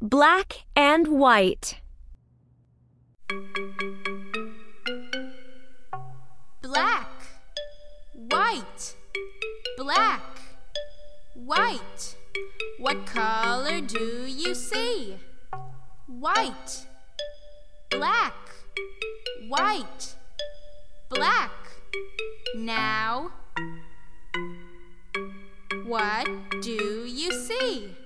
Black and white. Black, white, black, white. What color do you see? White, black, white, black. Now, what do you see?